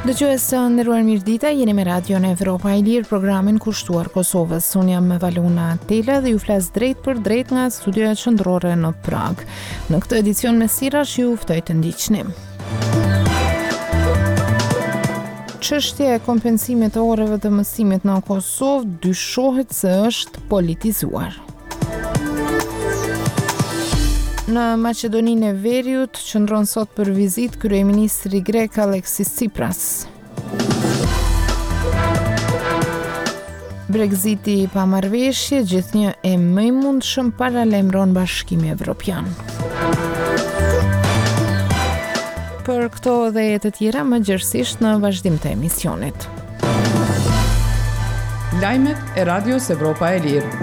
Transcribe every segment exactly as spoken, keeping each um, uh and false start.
Dëgjues të nderuar, mirëdita, jeni me Radion Evropa e Lirë, programin kushtuar Kosovës. Unë jam Valuna Tela dhe ju flas drejt për drejt nga studioja qendrore në Prag. Në këtë edicion me sirash ju ftoj të ndiqni. Çështja e kompensimit të orëve të mësimit në Kosovë dyshohet se është politizuar. Në Maqedoninë e Veriut qëndron sot për vizitë kryeministri grek Alexis Tsipras. Brexiti pa marrëveshje, gjithnjë e më i mundshëm paralajmëron Bashkimi Evropian. Për këto dhe të tjera më gjerësisht në vazhdim të emisionit. Lajmet e Radios Evropa e Lirë.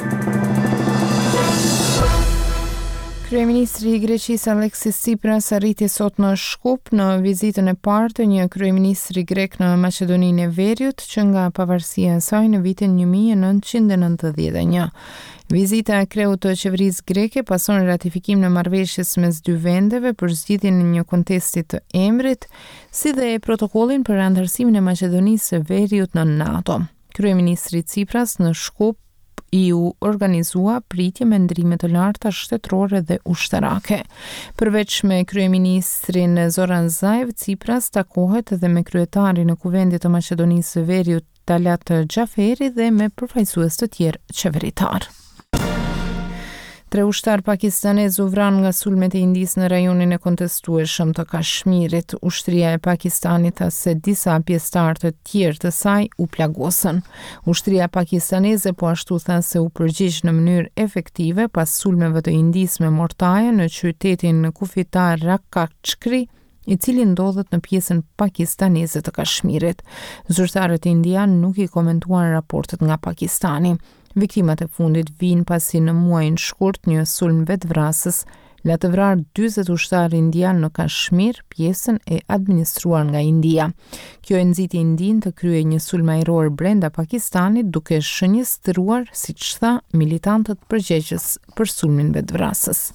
Kryeministri i Greqisë Alexis Tsipras arriti sot në Shkup në vizitën e parë të një kryeministri grek në Maqedoninë e Veriut që nga pavarësia e saj në vitin një mijë e nëntëqind e nëntëdhjetë e një. Vizita e kreut të qeverisë greke pason ratifikim në marrëveshjes mes dy vendeve për zgjidhjen e një kontesti të emrit, si dhe protokollin për anëtarësimin e Maqedonisë së Veriut në NATO. Kryeministri Tsipras në Shkup i u organizua pritje me ndrime të larta shtetërore dhe ushtarake. Përveç me kryeministrin Zoran Zaev, Tsipras takohet edhe me kryetarin e Kuvendit të Maqedonisë së Veriut Talat Xhaferi dhe me përfaqësues të tjerë qeveritar. Tre ushtar pakistanez u vranë nga sulmet e Indisë në rajonin e kontestueshëm të Kashmirit. Ushtria e Pakistanit tha se disa pjesëtar të tjerë të saj u plagosën. Ushtria pakistaneze po ashtu tha se u përgjigj në mënyrë efektive pas sulmeve të Indisë me mortaje në qytetin kufitar Rakachkri, i cili ndodhet në pjesën pakistaneze të Kashmirit. Zyrtarët indian nuk i komentuan raportet nga Pakistani. Viktimat e fundit vinë pasi në muajin shkurt një sulm vetvrasës la të vrarë dyzet ushtarë indian në Kashmir, pjesën e administruar nga India. Kjo e nxiti Indin të kryej një sulm ajror brenda Pakistanit, duke shënjestruar, siç tha, militantët përgjegjës për sulmin vetvrasës.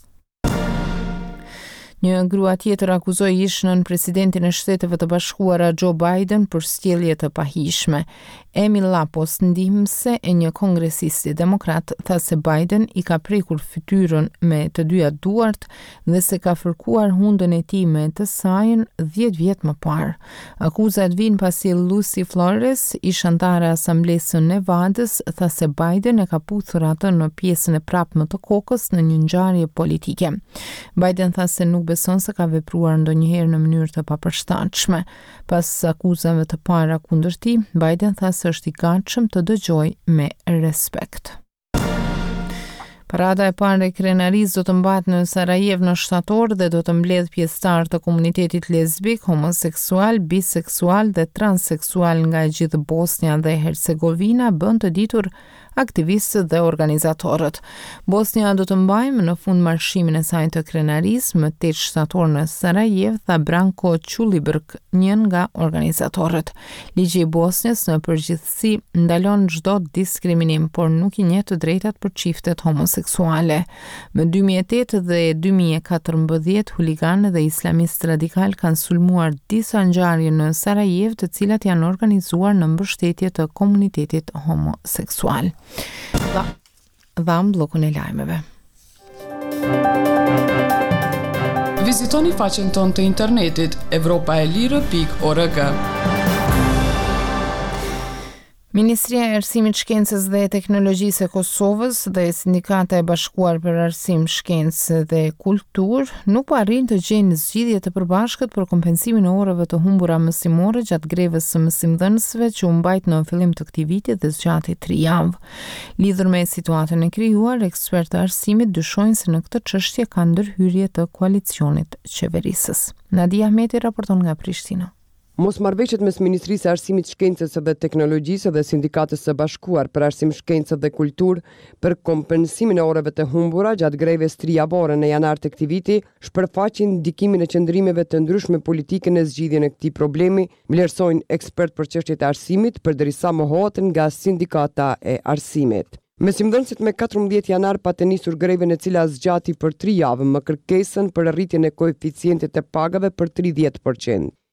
Një grua tjetër akuzoi ish-nën presidentin e Shteteve të Bashkuara Joe Biden për sjellje të pahishme. Amy Lapos, ndihmëse e një kongresisti demokrat, tha se Biden i ka prekur fytyrën me të dyja duart dhe se ka fërkuar hundën e tij me të sajën dhjetë vjet më parë. Akuzat vijnë pasi Lucy Flores, ish antare e Asamblesë së Nevadës, tha se Biden e ka puthur atë në pjesën e prapme të kokës në një ngjarje politike. Biden tha se nuk beson se ka vepruar ndonjëherë në mënyrë të papërshtatshme. Pas akuzave të para kundër tij, Biden tha se është i gatshëm të dëgjojë me respekt. Parada e parë e krenarisë do të mbahet në Sarajevo në shtator dhe do të mbledh pjesëtar të komunitetit lesbik, homoseksual, biseksual dhe transseksual nga e gjithë Bosnia dhe Hercegovina, bën të ditur aktivistët dhe organizatorët. Bosnia do të mbajmë në fund marshimin e saj të krenarisë më tetë shtator në Sarajevo, tha Branko Qulibrk, një nga organizatorët. Ligji i Bosnjës në përgjithësi ndalon çdo diskriminim, por nuk i njeh të drejtat për çiftet homoseksuale. Më dy mijë e tetë dhe dy mijë e katërmbëdhjetë huliganë dhe islamistë radikal kanë sulmuar disa ngjarje në Sarajevo, të cilat janë organizuar në mbështetje të komunitetit homoseksual. Dha, dham bllokun e lajmeve. Vizitoni faqen tonë të internetit evropa e lirë pikë org. Ministria e Arsimit, Shkencës dhe Teknologjisë e Kosovës dhe Sindikata e Bashkuar për Arsim, Shkencë dhe Kulturë nuk po arrin të gjejnë zgjidhje të përbashkët për kompensimin e orëve të humbura mësimore gjatë grevës së mësimdhënësve që u mbajt në fillim të këtij viti dhe zgjati tri javë. Lidhur me situatën e krijuar, ekspertë të arsimit dyshojnë se në këtë çështje ka ndërhyrje të koalicionit qeverisës. Nadia Ahmeti raporton nga Prishtina. Mosmarrëveshjet mes Ministrisë së Arsimit, Shkencës dhe Teknologjisë dhe Sindikatës së Bashkuar për Arsim, Shkencë dhe Kulturë për kompensimin e orëve të humbura gjatë greves trijavore në janar të këtij viti shpërfaqin ndikimin e qëndrimeve të ndryshme politike në zgjidhjen e këtij problemi, vlerësojnë ekspert për çështjet e arsimit, përderisa mohohen nga Sindikata e Arsimit. Mësimdhënësit me katërmbëdhjetë janar pa të nisur greven e cila zgjati për tri javë më kërkesën për rritjen e koeficientit të pagave për tridhjetë përqind.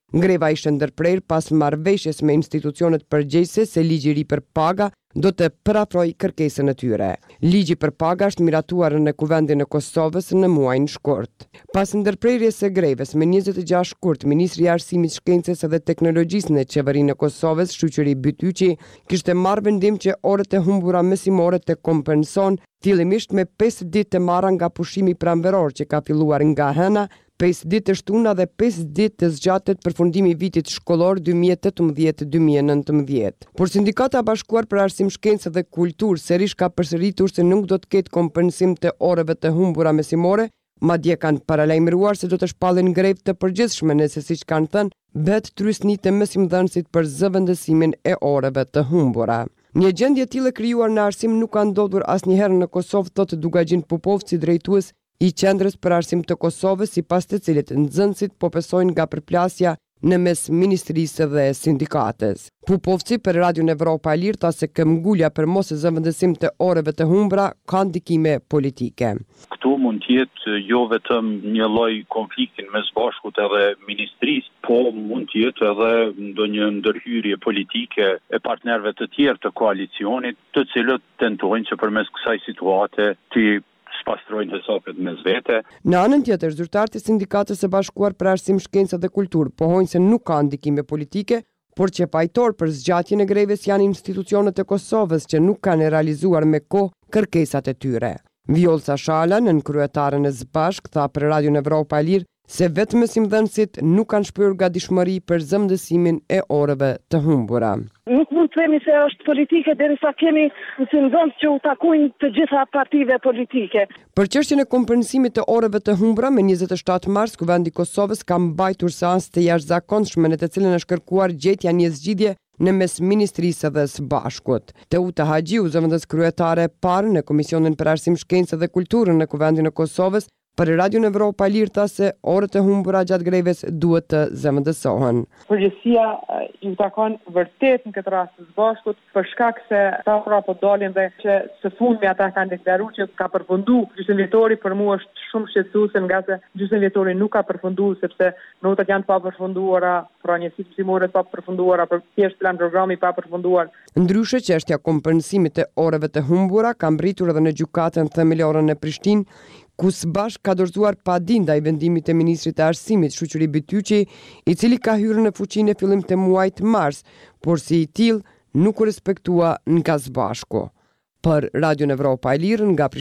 Greva ishte ndërprer pas marrëveshjes me institucionet përgjegjëse se ligji i ri për paga do të parafrojë kërkesën e tyre. Ligji për paga është miratuar në Kuvendin e Kosovës në muajin shkurt. Pas ndërprerjes së grevës me njëzet e gjashtë shkurt, Ministri i Arsimit, Shkencës dhe Teknologjisë në Qeverinë e Kosovës, Shoqëri Bytyqi, kishte marrë vendim që orët e humbura mesimore të kompenson fillimisht me pesë ditë të marra nga pushimi pranveror që ka filluar nga hëna, pesë ditë të shtuna dhe pesë ditë të zgjatet përfundimi i vitit shkollor dy mijë e tetëmbëdhjetë dy mijë e nëntëmbëdhjetë. Por Sindikata e Bashkuar për Arsim, Shkencë dhe Kulturë sërish ka përsëritur se nuk do të ketë kompensim të orëve të humbura mesimore, madje kanë paralajmëruar se do të shpallin grevë të përgjithshme nëse, siç kanë thënë, bëhet trysni të mësimdhënësit për zëvendësimin e orëve të humbura. Një gjendje e tillë krijuar në arsim nuk ka ndodhur asnjëherë në Kosovë, thotë Dugagjin Pupovci, drejtues i Qendrës për Arsim të Kosovës, sipas të cilit nxënësit po pesojnë nga përplasja në mes ministrisë dhe sindikatës. Pupovci për Radion Evropa e Lirë tha se këmbgulja për mos e zëvendësim të orëve të humbura ka ndikime politike. Këtu mund të jetë jo vetëm një lloj konfliktin mes bashkut edhe ministrisë, po mund të jetë edhe ndonjë ndërhyrje politike e partnerëve të tjerë të koalicionit, të cilët tentojnë që përmes kësaj situate të pastrojnë hesapet mes vete. Në anën tjetër, zyrtarët e Sindikatës së Bashkuar për Arsim, Shkencë dhe Kulturë pohojnë se nuk ka ndikime politike, por që pajtor për zgjatjen e grevës janë institucionet e Kosovës që nuk kanë realizuar me kohë kërkesat e tyre. Vjolca Shala, nën kryetaren e Zbashk, tha për Radion Evropa e Lirë se vetëm mësimdhënësit nuk kanë shpërur gatishmëri për zëvendësimin e orëve të humbura. Nuk mund të themi se është politike derisa kemi mësimdhënës që u takojnë të gjitha partive politike. Për çështjen e kompensimit të orëve të humbura, me njëzet e shtatë mars, Kuvendi i Kosovës ka mbajtur seancë të jashtëzakonshme në të cilën është kërkuar gjetja një zgjidhje në mes Ministrisë dhe së Bashkut. Teuta Haxhiu, zëvendës kryetare e parë në Komisionin për Arsim, Shkencë dhe Kulturën në Kuvendin e Kosovës, për Radion Evropa e Lirë tha se orët e humbura gjatë greves duhet të zëvendësohen. Përgjithësia ju takon vërtet në këtë rast të Bashkut, për shkak se ata prapo dalin dhe që së fundmi ata kanë deklaruar që ka përfunduar gjysmë vjetori. Për mua është shumë shqetësuese nga se gjysmë vjetori nuk ka përfunduar, sepse notat janë pa përfunduara, pra njësitë mësimore pa përfunduara, për thjesht plan programi pa përfunduar. Ndryshe, çështja kompensimit të orëve të humbura ka mbritur edhe në gjykatën themelore në Prishtinë, ku Zbashk ka dorëzuar padin ndaj vendimit të ministrit të Arsimit, Shoqëri Bytyqi, i cili ka hyrë në fuqi në fillim të muajit mars, por si i tillë nuk u respektua nga Zbashku. Për Radion Evropa e Lirë nga